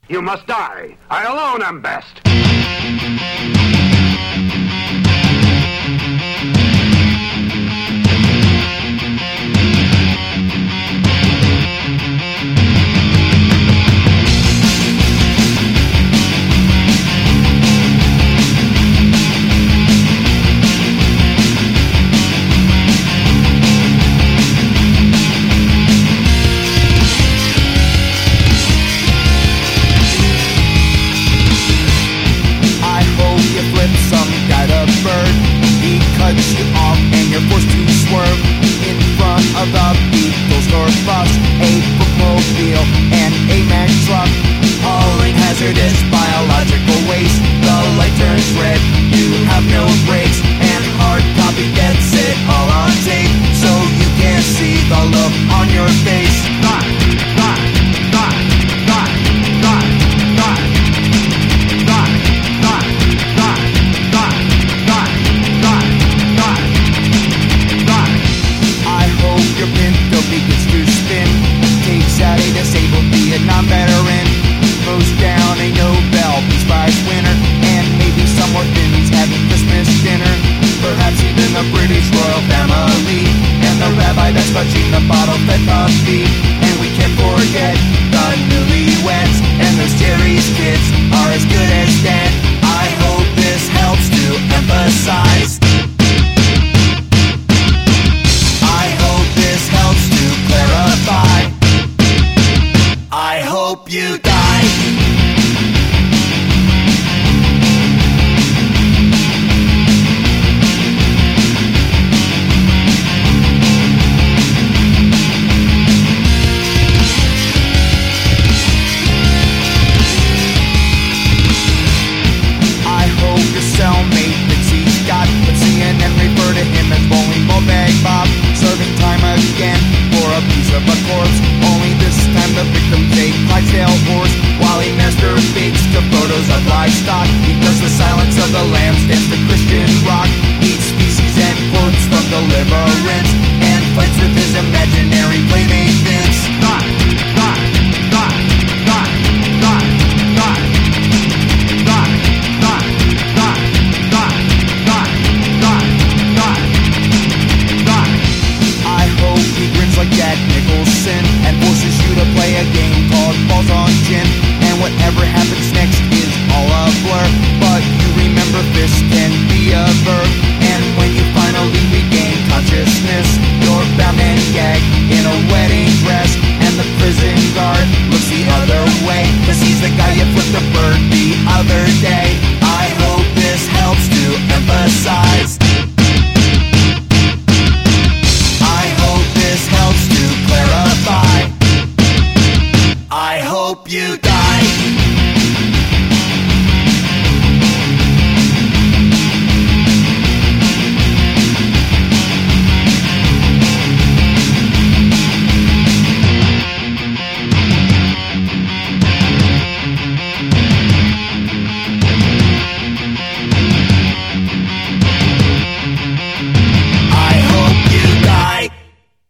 You must die. I alone am best. Cuts you off and you're forced to swerve in front of the Beatles or bus, a bookmobile and a Mack truck, hauling hazardous biological waste. The light turns red, you have no brakes, and hard copy gets it all on tape, so you can't see the look on your face. Out a disabled Vietnam veteran, throws down a Nobel Peace Prize winner, and maybe some orphans having Christmas dinner. Perhaps even the British royal family, and the rabbi that's touching the bottle-fed puppy. And we can't forget the newlyweds, and those Jerry's kids are as good as dead. I hope this helps to emphasize. I hope this helps to clarify. I hope you die. I hope your cellmate thinks he's got, but CNN refer to him as Bowling Ball Bag Bob, serving time again for a piece of a corpse. Only this time the victim's a Clydesdale horse, while he masturbates to photos of livestock. He does the Silence of the Lambs, dance to Christian rock, eats species and quotes from Deliverance, and fights with his imaginary playmate Vince.